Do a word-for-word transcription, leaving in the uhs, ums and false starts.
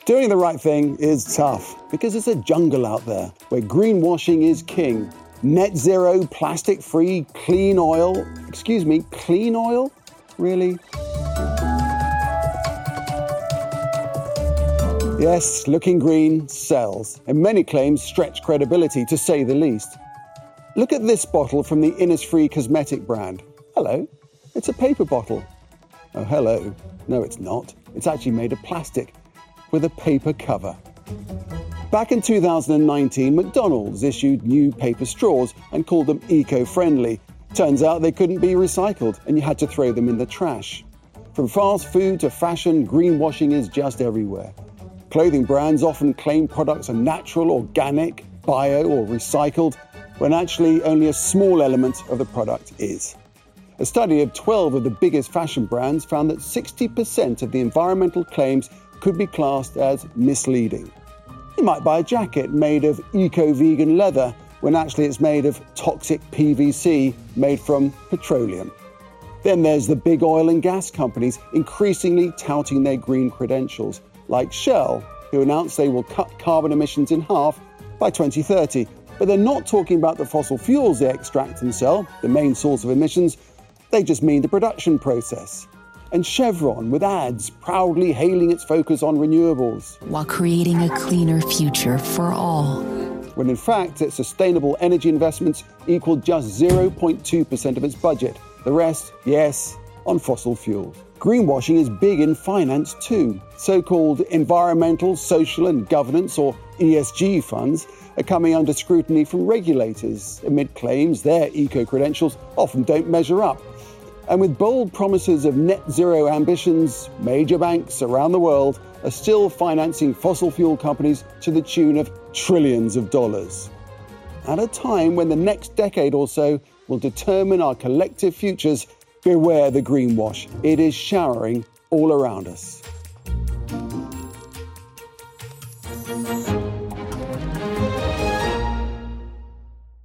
Doing the right thing is tough because it's a jungle out there where greenwashing is king. Net zero, plastic-free, clean oil. Excuse me, clean oil? Really? Yes, looking green sells, and many claims stretch credibility, to say the least. Look at this bottle from the Innisfree cosmetic brand. Hello, it's a paper bottle. Oh, hello. No, it's not. It's actually made of plastic with a paper cover. Back in two thousand nineteen, McDonald's issued new paper straws and called them eco-friendly. Turns out they couldn't be recycled and you had to throw them in the trash. From fast food to fashion, greenwashing is just everywhere. Clothing brands often claim products are natural, organic, bio or recycled, when actually only a small element of the product is. A study of twelve of the biggest fashion brands found that sixty percent of the environmental claims could be classed as misleading. You might buy a jacket made of eco-vegan leather when actually it's made of toxic P V C made from petroleum. Then there's the big oil and gas companies increasingly touting their green credentials, like Shell, who announced they will cut carbon emissions in half by twenty thirty. But they're not talking about the fossil fuels they extract and sell, the main source of emissions. They just mean the production process. And Chevron, with ads proudly hailing its focus on renewables, while creating a cleaner future for all. When in fact, its sustainable energy investments equal just zero point two percent of its budget. The rest, yes, on fossil fuels. Greenwashing is big in finance too. So-called environmental, social and governance, or E S G funds, are coming under scrutiny from regulators amid claims their eco-credentials often don't measure up. And with bold promises of net zero ambitions, major banks around the world are still financing fossil fuel companies to the tune of trillions of dollars. At a time when the next decade or so will determine our collective futures, beware the greenwash. It is showering all around us.